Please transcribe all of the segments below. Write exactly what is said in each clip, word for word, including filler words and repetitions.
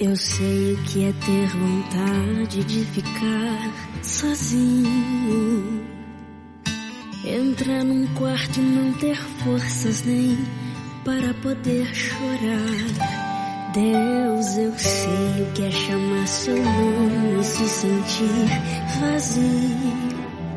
Eu sei o que é ter vontade de ficar sozinho, entrar num quarto e não ter forças nem para poder chorar. Deus, eu sei o que é chamar seu nome e se sentir vazio,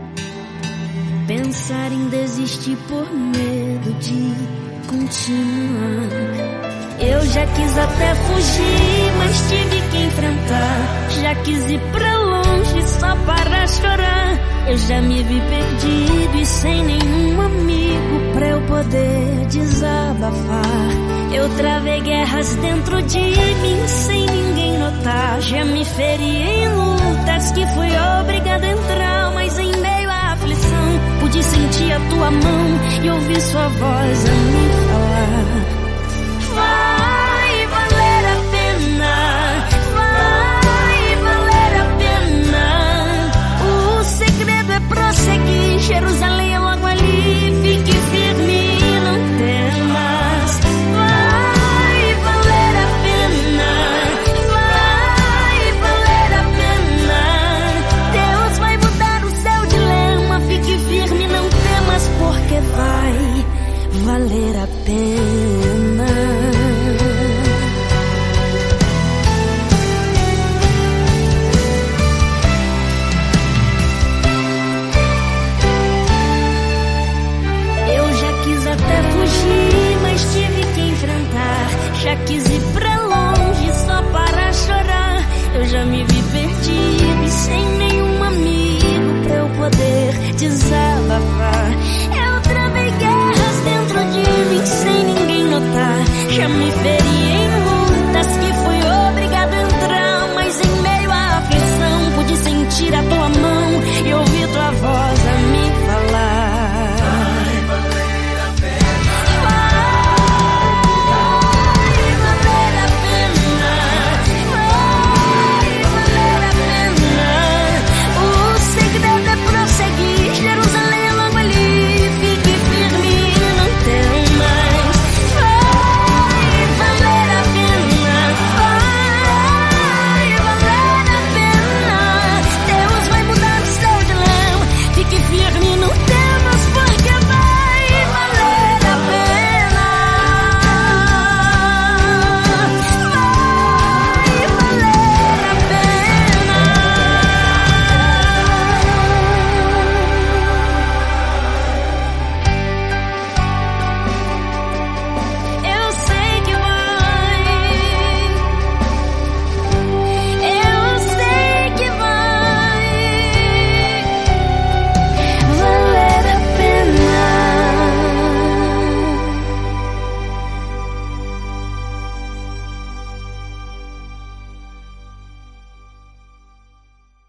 pensar em desistir por medo de continuar. Eu já quis até fugir, mas tive que enfrentar. Já quis ir pra longe só para chorar. Eu já me vi perdido e sem nenhum amigo pra eu poder desabafar. Eu travei guerras dentro de mim sem ninguém notar. Já me feri em lutas que fui obrigada a entrar, mas em meio à aflição pude sentir a tua mão e ouvir sua voz a me falar. Vai valer a pena, vai valer a pena. O segredo é prosseguir, Jerusalém é logo ali. Fique firme, não temas. Vai valer a pena, vai valer a pena. Deus vai mudar o seu dilema. Fique firme, não temas, porque vai valer a pena. Até fugir, mas tive que enfrentar. Já quis ir pra longe só para chorar. Eu já me vi perdido e sem nenhum amigo pra eu poder desabafar.